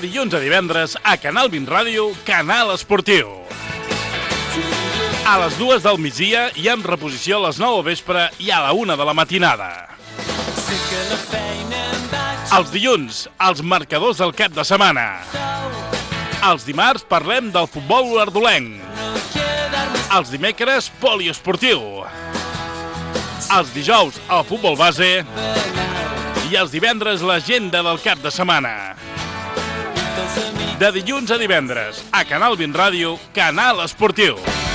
dilluns a divendres a Canal 20 Ràdio, Canal Esportiu. A les 2 del migdia i amb reposició a les 9 del vespre i a la 1 de la matinada. Els dilluns, els marcadors del cap de setmana. Els dimarts parlem del futbol olordolenc. Els dimecres, poliesportiu. Els dijous, el futbol base. I els divendres, l'agenda del cap de setmana. De dilluns a divendres, a Canal 20 Ràdio, Canal Esportiu.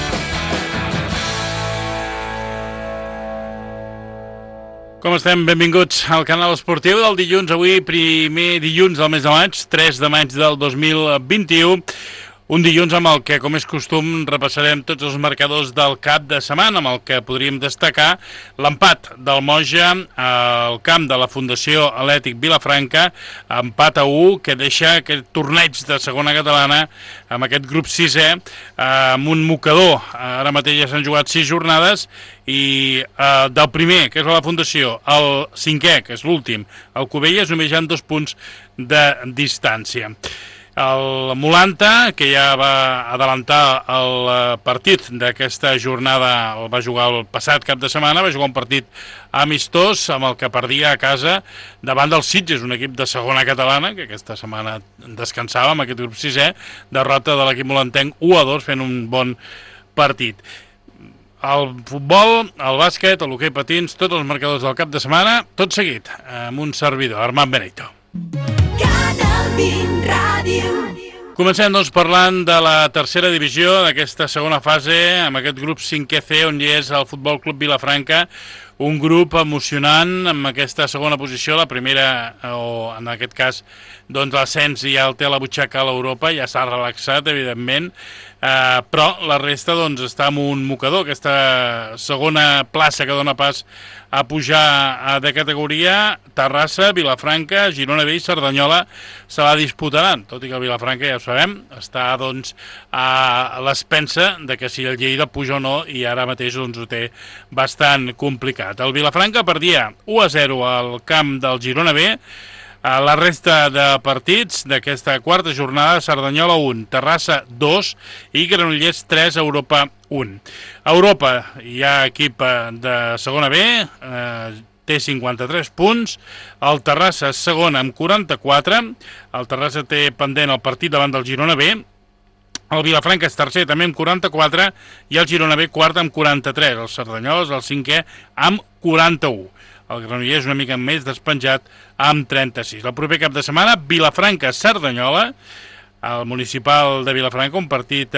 Com estem? Benvinguts al Canal Esportiu del dilluns. Avui, primer dilluns del mes de maig, 3 de maig del 2021. Un dilluns amb el que, com és costum, repassarem tots els marcadors del cap de setmana, amb el que podríem destacar l'empat del Moja al camp de la Fundació Atlètic Vilafranca, empat a 1, que deixa aquest torneig de segona catalana amb aquest grup 6è, amb un mocador. Ara mateix ja s'han jugat 6 jornades, i del primer, que és la Fundació, el 5è, que és l'últim, el Cubelles, només hi ha 2 punts de distància. El Molanta, que ja va adelantar el partit d'aquesta jornada, el va jugar el passat cap de setmana, va jugar un partit amistós amb el que perdia a casa davant del Sitges, un equip de segona catalana, que aquesta setmana descansava amb aquest grup 6è, derrota de l'equip molantenc 1-2, fent un bon partit. El futbol, el bàsquet, l'hoquei patins, tots els marcadors del cap de setmana, tot seguit, amb un servidor, Armand Benito. Comencem, doncs, parlant de la tercera divisió d'aquesta segona fase, amb aquest grup 5è C, on hi és el Futbol Club Vilafranca, un grup emocionant amb aquesta segona posició, la primera, o en aquest cas, doncs l'ascens ja el té a la butxaca a l'Europa, ja s'ha relaxat, evidentment, però la resta, doncs, està en un mocador, aquesta segona plaça que dona pas a pujar de categoria. Terrassa, Vilafranca, Girona B i Cerdanyola se la disputaran, tot i que el Vilafranca, ja ho sabem, està, doncs, a l'expensa de que si el Lleida puja o no, i ara mateix, doncs, ho té bastant complicat. El Vilafranca perdia 1-0 al camp del Girona B. La resta de partits d'aquesta quarta jornada, Cerdanyola 1, Terrassa 2 i Granollers 3, Europa 1. A Europa hi ha equip de segona B, té 53 punts, el Terrassa és segon amb 44, el Terrassa té pendent el partit davant del Girona B, el Vilafranca és tercer també amb 44 i el Girona B quart amb 43, el Cerdanyola és el 5è amb 41. El Granollers és una mica més despenjat amb 36. El proper cap de setmana, Vilafranca-Cerdanyola, el municipal de Vilafranca, un partit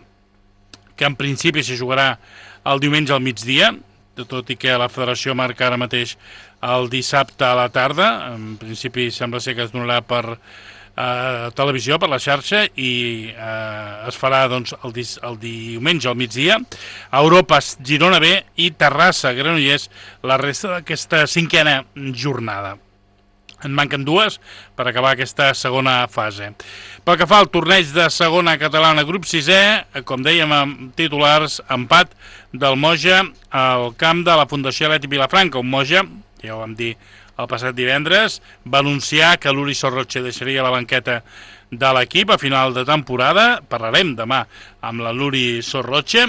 que en principi se jugarà el diumenge al migdia, tot i que la federació marca ara mateix el dissabte a la tarda. En principi sembla ser que es donarà per televisió, per la xarxa, i es farà, doncs, el diumenge al migdia. A Europa, Girona B i Terrassa, Granollers, la resta d'aquesta 5a jornada. En manquen 2 per acabar aquesta segona fase. Pel que fa al torneig de segona catalana grup 6è, com dèiem amb titulars, empat del Moja al camp de la Fundació Atlètic Vilafranca. Un Moja, ja ho vam dir el passat divendres, va anunciar que l'Uri Sorroche deixaria la banqueta de l'equip a final de temporada. Parlarem demà amb la l'Uri Sorroche.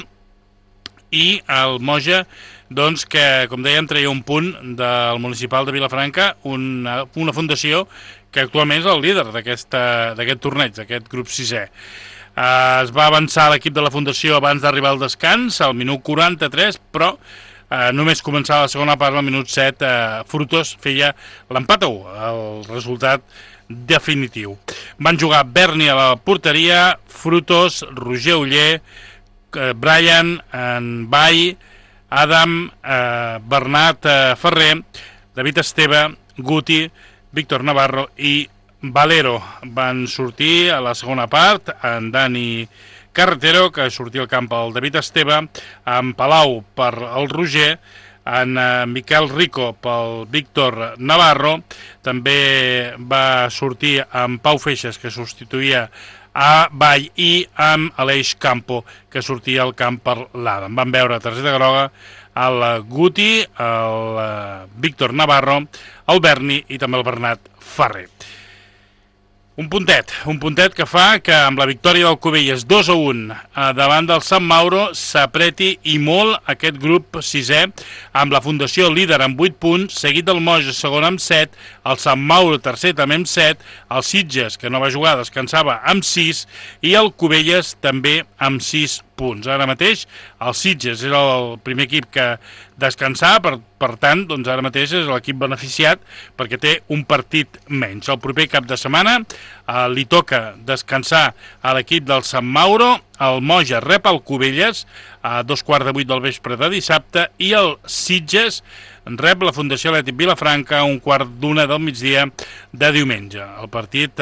I el Moja, doncs, que, com dèiem, treia un punt del municipal de Vilafranca, una fundació que actualment és el líder d'aquest torneig, d'aquest grup 6è. Es va avançar l'equip de la fundació abans d'arribar al descans, al minut 43, però només començava la segona part, al minut 7, Frutos feia l'empat a 1, el resultat definitiu. Van jugar Berni a la porteria, Frutos, Roger Oller, Brian, en Bai, Adam, Bernat Ferrer, David Esteve, Guti, Víctor Navarro i Valero. Van sortir a la segona part en Dani Carretero, que sortia al camp el David Esteve, en Palau per el Roger, en Miquel Rico pel Víctor Navarro, també va sortir en Pau Feixes, que substituïa a Vall, i amb Aleix Campo, que sortia al camp per l'Adam. Van veure targeta groga el Guti, el Víctor Navarro, el Berni i també el Bernat Ferrer. Un puntet que fa que amb la victòria del Cubelles 2-1 davant del Sant Mauro s'apreti i molt aquest grup sisè amb la Fundació líder amb 8 punts, seguit del Moja segon amb 7, el Sant Mauro tercer també amb 7, el Sitges, que no va jugar, descansava amb 6 i el Cubelles també amb 6 punts. Ara mateix el Sitges era el primer equip que descansava, per tant, doncs ara mateix és l'equip beneficiat perquè té un partit menys. El proper cap de setmana li toca descansar a l'equip del Sant Mauro, el Moja rep el Cubelles a 2:15 del vespre de dissabte i el Sitges rep la Fundació Atlètic Vilafranca a 1:15 del migdia de diumenge. El partit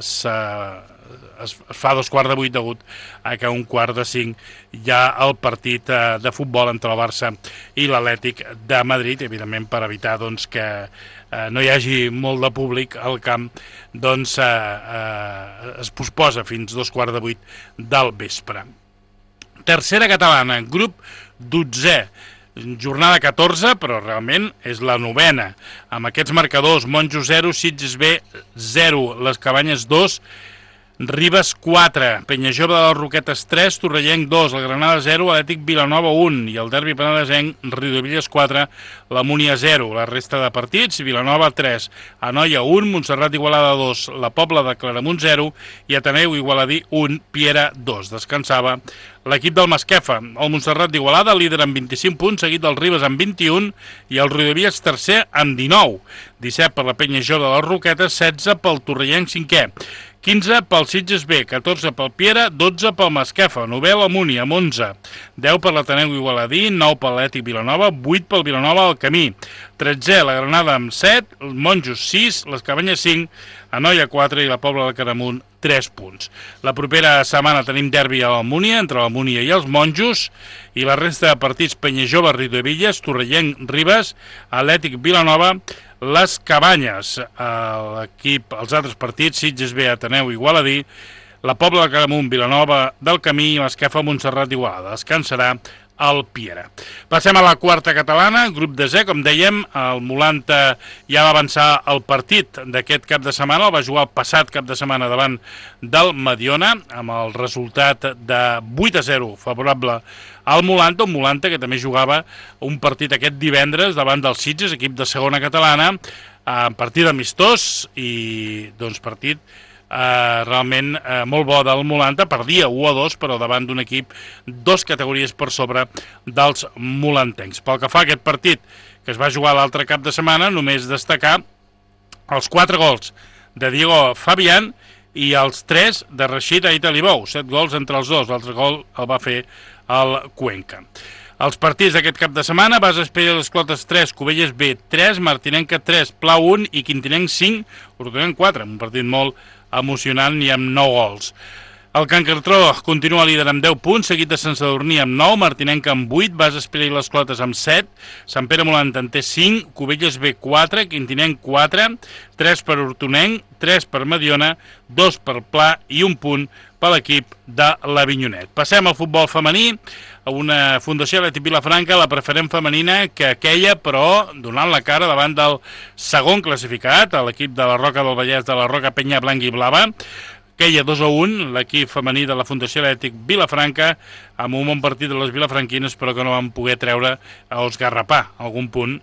es fa a 2:15 degut a que a 4:45 hi ha el partit de futbol entre el Barça i l'Atlètic de Madrid, evidentment per evitar doncs, que no hi hagi molt de públic al camp, doncs es posposa fins 2:15 del vespre. Tercera catalana, grup 12è, jornada 14, però realment és la novena, amb aquests marcadors: Monjos 0, Sitges B 0, Les Cabanyes 2, Ribes 4, Penyajove de les Roquetes 3, Torrellenc 2, el Granada 0, Atlètic Vilanova 1 i el derbi penedesenc Riudebitlles 4, la Múnia 0. La resta de partits: Vilanova 3, Anoia 1, Montserrat Igualada 2, la Pobla de Claramunt 0 i Ateneu Igualadí 1, Piera 2. Descansava l'equip del Masquefa, el Montserrat d'Igualada, líder amb 25 punts, seguit del Ribes amb 21 i el Riudebitlles tercer amb 19. 17 per la Penyajove de les Roquetes, 16 pel Torrellenc 5è. 15 pel Sitges B, 14 pel Piera, 12 pel Masquefa, 9 la Múnia amb 11, 10 per l'Ateneu Igualadí, 9 per l'Atlètic Vilanova, 8 pel Vilanova al Camí, 13 la Granada amb 7, el Monjos 6, les Cabanyes 5, Anoia 4 i la Pobla de Claramunt 3 punts. La propera setmana tenim derbi a la Múnia, entre la Múnia i els Monjos, i la resta de partits: Penyajove, Riudebitlles, Torrellenc, Ribes, Atlètic Vilanova, Les Cabanyes. Els altres partits: Sitges B, Ateneu Igualadí, la Pobla de Claramunt, Vilanova del Camí i Masquefa, Montserrat Igualada. Descansarà el Piera. Passem a la quarta catalana, grup desè, com dèiem, el Molanta ja va avançar el partit d'aquest cap de setmana, el va jugar el passat cap de setmana davant del Mediona, amb el resultat de 8-0 favorable al Molanta, un Molanta que també jugava un partit aquest divendres davant del Sitges, equip de segona catalana, partit amistós i doncs partit realment molt bo del Molanta, perdia 1-2 però davant d'un equip 2 categories per sobre dels molantencs. Pel que fa a aquest partit que es va jugar l'altre cap de setmana, només destacar els 4 gols de Diego Fabián i els 3 de Rashid Aitalibou, 7 gols entre els dos, l'altre gol el va fer el Cuenca. Els partits d'aquest cap de setmana: Base Espella les Clotes 3, Cubelles B 3, Martinenca 3, Plau 1 i Quintinenc 5, Hortonenc 4, un partit molt emocionant i amb 9 gols. El Can Cartró continua líder amb 10 punts, seguit de Sant Sadurní amb 9, Martinenca amb 8, Base Espella i les Clotes amb 7, Sant Pere Molanta en té 5, Cubelles B 4, Quintinenc 4, 3 per Hortonenc, 3 per Mediona, 2 per Pla i 1 punt per l'equip de l'Avinyonet. Passem al futbol femení, a una Fundació Atlètic Vilafranca, la preferent femenina, que queia, però donant la cara davant del segon classificat, l'equip de la Roca del Vallès, de la Roca Penya Blanca i Blava. Queia 2-1, l'equip femení de la Fundació Atlètic Vilafranca, amb un bon partit de les vilafranquines, però que no van poder treure o esgarrapar algun punt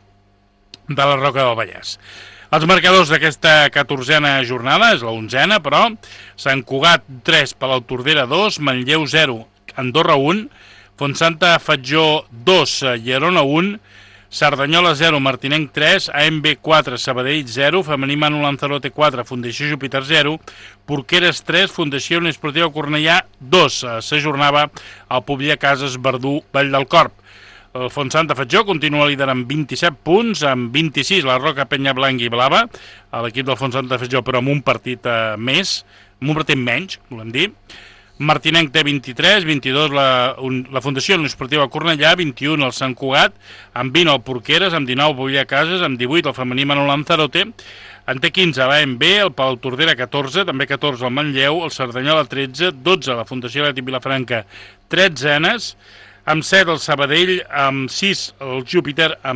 de la Roca del Vallès. Els marcadors d'aquesta 14a jornada, és la 11a, però: Sant Cugat 3, Palau Tordera 2, Manlleu 0, Andorra 1, Fontsanta Fatjó 2, Llerona 1, Cerdanyola 0, Martinenc 3, AMB 4, Sabadell 0, Femení Manu Lanzarote 4, Fundació Júpiter 0, Porqueres 3, Fundació Unió Esportiva Cornellà 2. S'ajornava el Pobla Cases Verdú Vall del Corp. El Fontsanta Fatjó continua líder amb 27 punts, amb 26 la Roca Penya Blanca i Blava, l'equip del Fontsanta Fatjó però amb un partit més, amb un partit menys, volem dir. Martinenc té 23, 22 la Fundació Unió Esportiva Cornellà, 21 el Sant Cugat, amb 20 el Porqueres, amb 19 el Pobla Cases, amb 18 el Femení Manu Lanzarote, en té 15 l'AMB, el Palau Tordera 14, també 14 el Manlleu, el Cerdanyola 13, 12 la Fundació Atlètic Vilafranca, 13 amb 7 el Sabadell, amb 6 el Júpiter, amb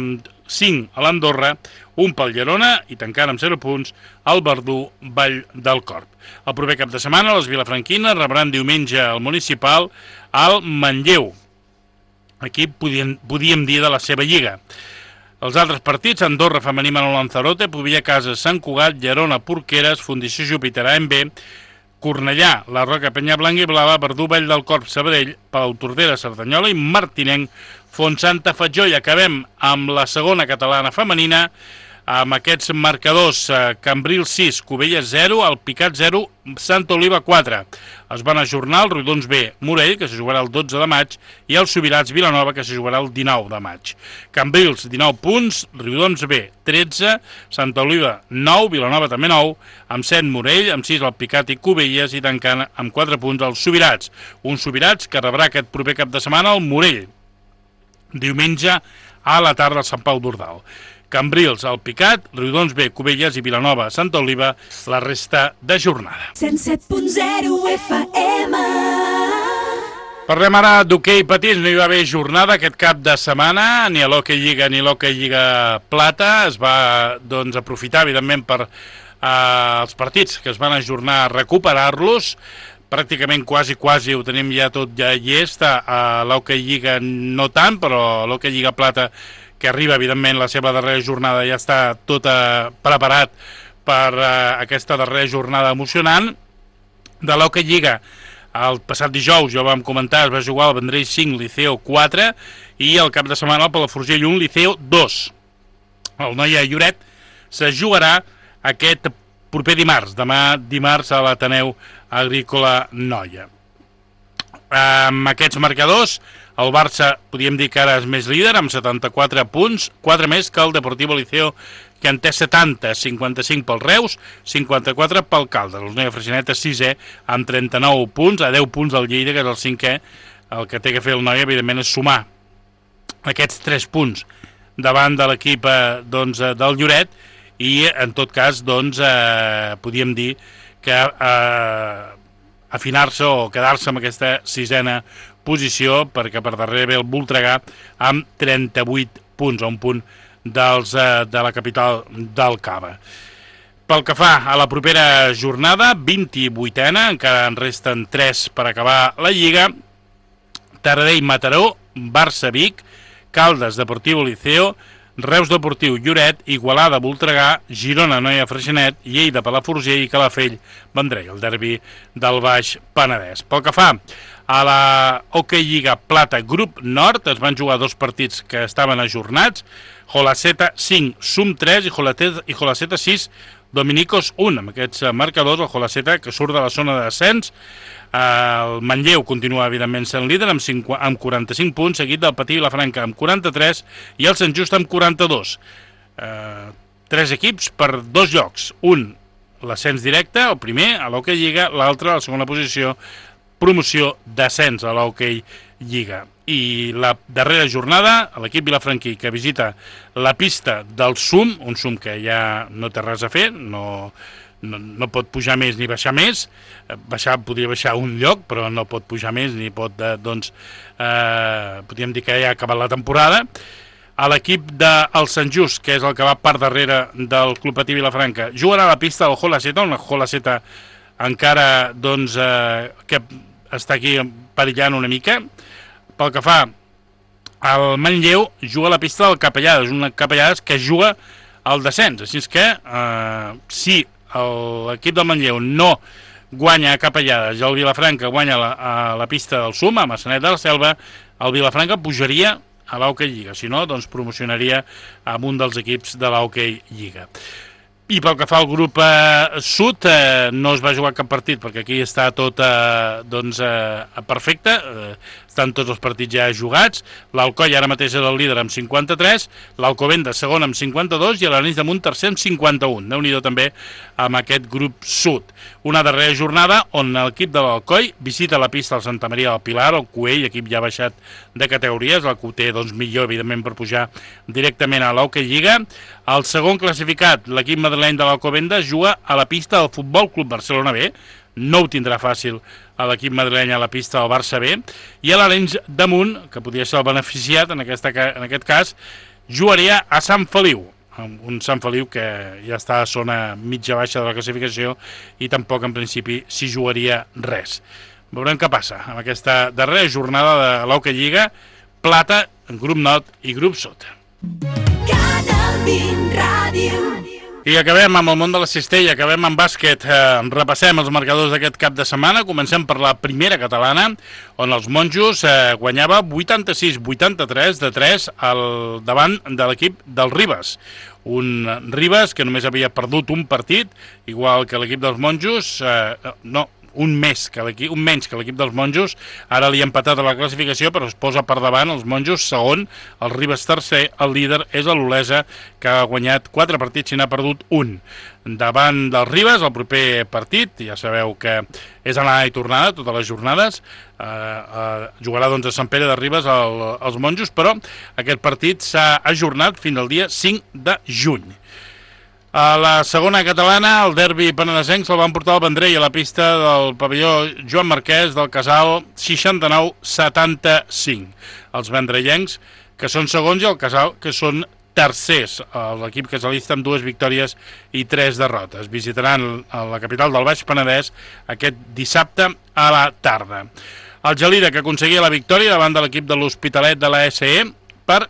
5 a l'Andorra, 1 pel Llerona i tancant amb 0 punts el Verdú Vall del Corb. El proper cap de setmana les vilafranquines rebran diumenge al Municipal al Manlleu. Aquí podíem dir de la seva lliga. Els altres partits, Andorra femení Manol Lanzarote, Pobilla Cases, Sant Cugat, Llerona, Porqueres, Fundició Júpiter AMB, Cornellà, La Roca, Penyablanca i Blava, Verdú, Vall del Corb, Sabadell, Palau Tordera, Cerdanyola i Martinenc, Fontsanta, Fatjó. I acabem amb la segona catalana femenina, amb aquests marcadors: Cambrils 6, Cubelles 0, Alpicat 0, Santa Oliva 4. Es van ajornar el Riudons B, Morell, que se jugarà el 12 de maig, i el Subirats Vilanova, que se jugarà el 19 de maig. Cambrils 19 punts, Riudons B 13, Santa Oliva 9, Vilanova també 9, amb 7 Morell, amb 6 Alpicat i Cubelles, i tancant amb 4 punts els Subirats. Un Subirats que rebrà aquest proper cap de setmana el Morell, diumenge a la tarda al Sant Pau d'Ordal. Cambrils, Alpicat, Riudons B, Cubelles i Vilanova, Santa Oliva, la resta de jornada. 107.0 FM. Parlem ara d'hoquei patins. No hi va haver jornada aquest cap de setmana, ni a l'Hockey Lliga ni a l'Hockey Lliga Plata. Es va aprofitar, evidentment, per els partits que es van ajornar a recuperar-los. Pràcticament quasi ho tenim ja tot ja llest. A l'Hockey Lliga no tant, però a l'Hockey Lliga Plata, que arriba, evidentment, la seva darrera jornada, ja està tot preparat per aquesta darrera jornada emocionant. De l'Hockey Lliga, el passat dijous, ja ho vam comentar, es va jugar el Vendrell 5, Liceo 4, i el cap de setmana el Palafrugell 1, Liceo 2. El Noia Lloret se jugarà aquest proper dimarts, demà dimarts a l'Ateneu Agrícola Noia. Amb aquests marcadors, el Barça, podríem dir que ara és més líder, amb 74 punts, 4 més que el Deportivo Liceo, que en té 70, 55 pel Reus, 54 pel Caldes. El Noia Freixenet és 6è, amb 39 punts, a 10 punts del Lleida, que és el 5è. El que té que fer el Noia, evidentment, és sumar aquests 3 punts davant de l'equip del Lloret, i, en tot cas, podríem dir que afinar-se o quedar-se amb aquesta 6a posició, perquè per darrere ve el Voltregà amb 38 punts, a un punt de la capital del Cava. Pel que fa a la propera jornada, 28a, encara en resten 3 per acabar la Lliga: Taradell Mataró, Barça Vic, Caldes Deportivo Liceo, Reus Deportiu Lloret, Igualada Voltregà, Girona Noia Freixenet, Lleida Palafrugell i Calafell Vendrell, el derbi del Baix Penedès. Pel que fa a la Hockey Lliga Plata Grup Nord, es van jugar 2 partits que estaven ajornats: Jolaceta 5, Sum 3 i Jolaceta 6, Dominicos 1. Amb aquests marcadors, el Jolaceta, que surt de la zona de descens, el Manlleu continua, evidentment, sent líder amb 45 punts, seguit del Patí Vilafranca amb 43 i el Sant Just amb 42. 3 equips per 2 llocs. Un, l'ascens directe, el primer, a l'Hockey Lliga, l'altre, a la segona posició, promoció d'ascens a l'Hockey Lliga. I la darrera jornada, l'equip vilafranquí, que visita la pista del Sum, un Sum que ja no té res a fer, no pot pujar més ni baixar més. Podria baixar un lloc, però no pot pujar més ni pot, podríem dir que ja ha acabat la temporada. A l'equip del Sant Just, que és el que va per darrere del Club Patí Vilafranca, jugarà a la pista del Jolaceta, una Jolaceta encara que està aquí perillant una mica. Pel que fa al Manlleu, juga a la pista del Capellades, una Capellades que juga al descens. Així que, si l'equip del Manlleu no guanya a Capellades i el Vilafranca guanya a la pista del Sum, a Massanet de la Selva, el Vilafranca pujaria a l'Hockey Lliga. Si no, doncs promocionaria amb un dels equips de l'Hockey Lliga. I pel que fa al grup sud, no es va jugar cap partit, perquè aquí està tot perfecte, estan tots els partits ja jugats. L'Alcoi ara mateix és el líder amb 53, l'Alcobendas segon amb 52 i l'Arenys de Munt tercer amb 51. Déu-n'hi-do també amb aquest grup sud. Una darrera jornada on l'equip de l'Alcoi visita la pista del Santa Maria del Pilar, el Cuell, equip ja baixat de categories, el que ho té millor, evidentment, per pujar directament a l'Hockey Lliga. El segon classificat, l'equip madrileny de l'Alcobendas, juga a la pista del Futbol Club Barcelona B. No ho tindrà fàcil a l'equip madrileny a la pista del Barça B. I a l'Arenys de Munt, que podria ser el beneficiat en aquest cas, jugaria a Sant Feliu, un Sant Feliu que ja està a zona mitja-baixa de la classificació i tampoc en principi s'hi jugaria res. Veurem què passa amb aquesta darrera jornada de l'Hockey Lliga, plata, grup nord i grup sud. Canal 20 Ràdio. I acabem amb el món de la cistella, acabem amb bàsquet, repassem els marcadors d'aquest cap de setmana, comencem per la primera catalana, on els monjos guanyava 86-83 de 3 davant de l'equip del Ribes. Un Ribes que només havia perdut un partit, igual que l'equip dels monjos, un menys que l'equip dels monjos, ara li ha empatat a la classificació, però es posa per davant els monjos segon, el Ribes tercer, el líder és l'Olesa, que ha guanyat 4 partits i n'ha perdut un. Davant dels Ribes, el proper partit, ja sabeu que és anada i tornada, totes les jornades, jugarà doncs a Sant Pere de Ribes els monjos, però aquest partit s'ha ajornat fins al dia 5 de juny. A la segona catalana, el derbi penedesenc se'l van portar al Vendrell a la pista del pavelló Joan Marquès del Casal 69-75. Els vendrellencs, que són segons, i el Casal, que són tercers. L'equip casalista amb 2 victòries i 3 derrotes. Visitaran la capital del Baix Penedès aquest dissabte a la tarda. El Gelida, que aconseguia la victòria davant de l'equip de l'Hospitalet de la SE per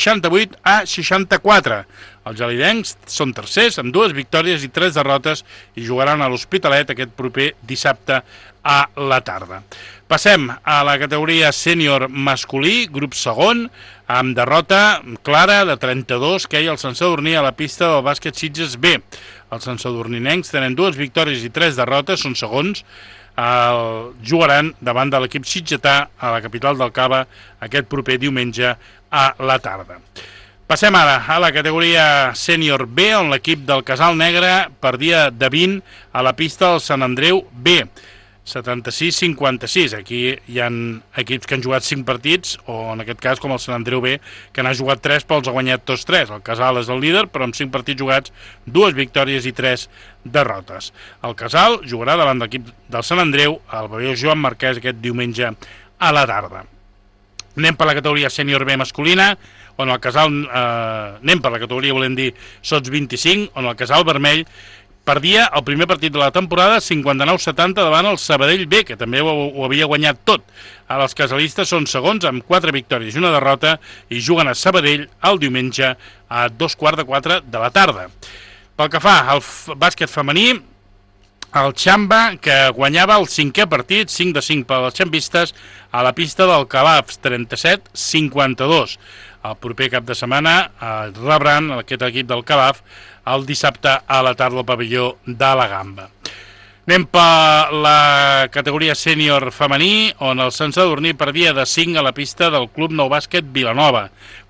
68-64. Els gelidencs són tercers amb 2 victòries i 3 derrotes i jugaran a l'Hospitalet aquest proper dissabte a la tarda. Passem a la categoria sènior masculí, grup segon, amb derrota clara de 32 que hi ha el Sant Sadurní a la pista del bàsquet Sitges B. Els santsadurninencs tenen 2 victòries i 3 derrotes, són segons, jugaran davant de l'equip sitgetà a la capital del Cava aquest proper diumenge a la tarda. Passem ara a la categoria sènior B, on l'equip del Casal Negre perdia de 20 a la pista del Sant Andreu B, 76-56. Aquí hi ha equips que han jugat 5 partits, o en aquest cas com el Sant Andreu B, que n'ha jugat 3 però els ha guanyat tots 3. El Casal és el líder, però amb 5 partits jugats, 2 victòries i 3 derrotes. El Casal jugarà davant de l'equip del Sant Andreu al pavelló Joan Marquès aquest diumenge a la tarda. Anem per la categoria sènior B masculina, on el Casal, anem per la categoria, volem dir, sots 25, on el Casal Vermell perdia el primer partit de la temporada 59-70 davant el Sabadell B, que també ho havia guanyat tot. Ara els casalistes són segons amb 4 victòries i 1 derrota i juguen a Sabadell el diumenge a 3:15 de la tarda. Pel que fa al bàsquet femení, el Xamba, que guanyava el 5è partit, 5-5 per als xambistes, a la pista del Calafs, 37-52. El proper cap de setmana rebran aquest equip del Calaf el dissabte a la tarda al pavelló de la Gamba. Anem per la categoria sènior femení, on el Sant Sadurní perdia de 5 a la pista del Club Nou Bàsquet Vilanova,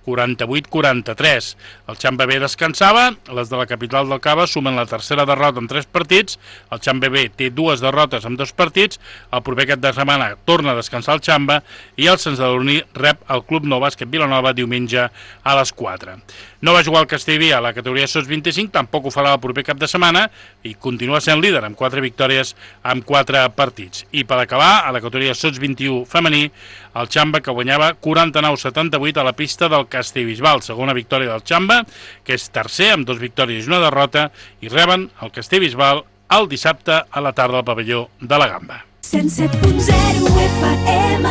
48-43. El Xamba B descansava, les de la capital del Cava sumen la tercera derrota en 3 partits, el Xamba B té 2 derrotes en 2 partits, el proper cap de setmana torna a descansar el Xamba i el Sant Sadurní rep el Club Nou Bàsquet Vilanova diumenge a les 4. No va jugar el Castellví a la categoria sots 25, tampoc ho farà el proper cap de setmana i continua sent líder amb 4 victòries amb 4 partits. I per acabar, a la categoria sots 21 femení, el Xamba, que guanyava 49-78 a la pista del Castellbisbal, segona victòria del Xamba, que és tercer amb 2 victòries i 1 derrota, i reben el Castellbisbal el dissabte a la tarda al pavelló de la Gamba. 107.0 FM.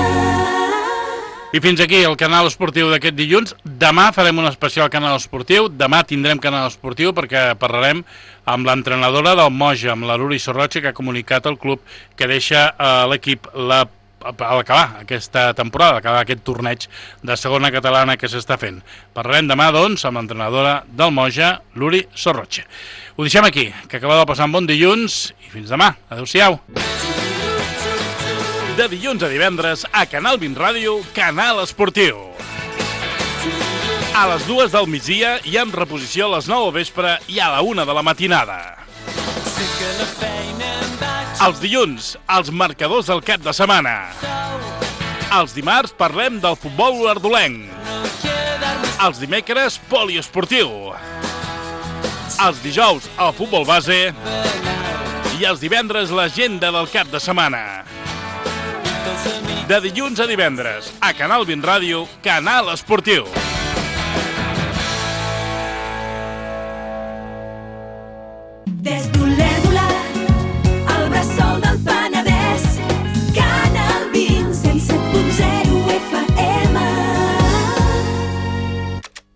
I fins aquí el canal esportiu d'aquest dilluns. Demà farem un especial canal esportiu. Demà tindrem canal esportiu perquè parlarem amb l'entrenadora del Moja, amb la Luri Sorroche, que ha comunicat al club que deixa l'equip a l'acabar aquesta temporada, acabar aquest torneig de segona catalana que s'està fent. Parlarem demà, doncs, amb l'entrenadora del Moja, Luri Sorroche. Ho deixem aquí, que acabeu de passar un bon dilluns i fins demà. Adéu-siau. De dilluns a divendres a Canal 20 Ràdio, Canal Esportiu. A les 2 del migdia i en reposició a les 9 del vespre i a la 1 de la matinada. Els dilluns, els marcadors del cap de setmana. Els dimarts parlem del futbol olordolenc. Els dimecres, poliesportiu. Els dijous, el futbol base. I els divendres, l'agenda del cap de setmana. De dilluns a divendres, a Canal 20 Ràdio, Canal Esportiu.